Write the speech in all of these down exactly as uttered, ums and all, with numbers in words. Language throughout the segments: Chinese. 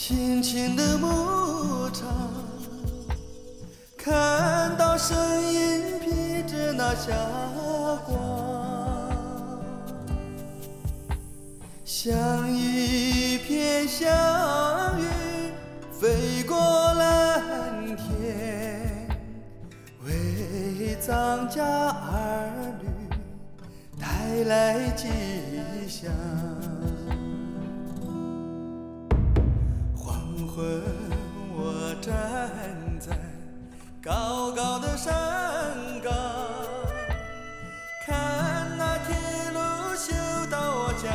轻轻的牧场，看到身影披着那霞光，像一片祥云飞过蓝天，为张家儿女带来吉祥。黄昏，我站在高高的山岗，看那铁路修到我家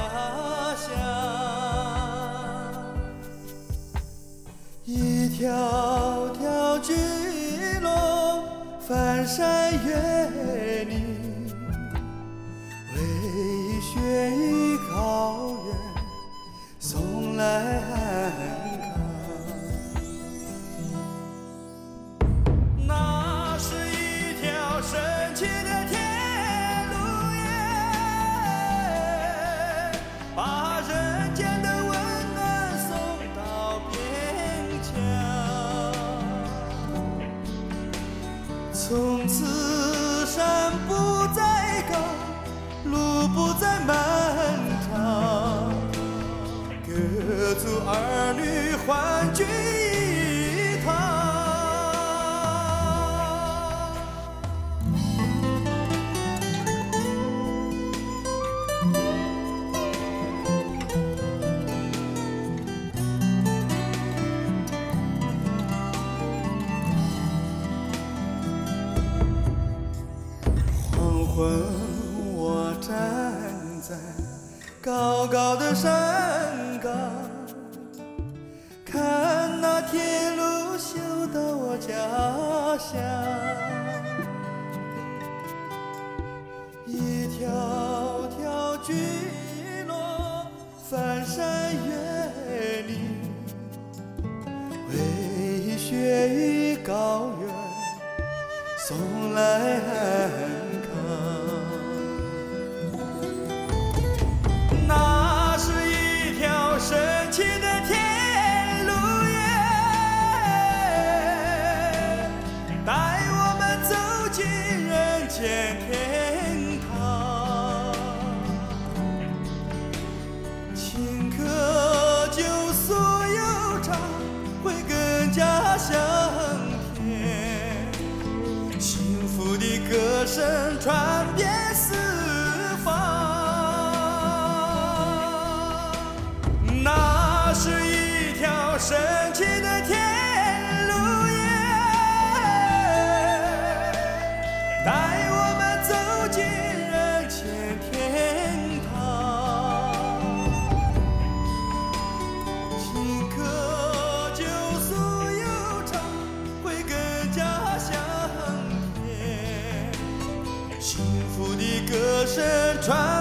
乡，一条条巨龙翻山越岭，为雪与高原送来安康。那是一条神奇的铁路耶，把人间的温暖送到边疆。从此山不再高，路不再漫长，各族儿女欢聚一堂。黄昏，我站在高高的山岗，看那铁路修到我家乡，一条条巨龙翻山越岭，为雪与高原送来安康。那是一条神奇的铁路耶，带我们走进人间天堂。顷刻就所有场会更加香甜，幸福的歌声传遍四方。那是一条神奇的铁路耶，带我们走进人间天堂。顷刻就所有场会更加香甜，幸福的歌声传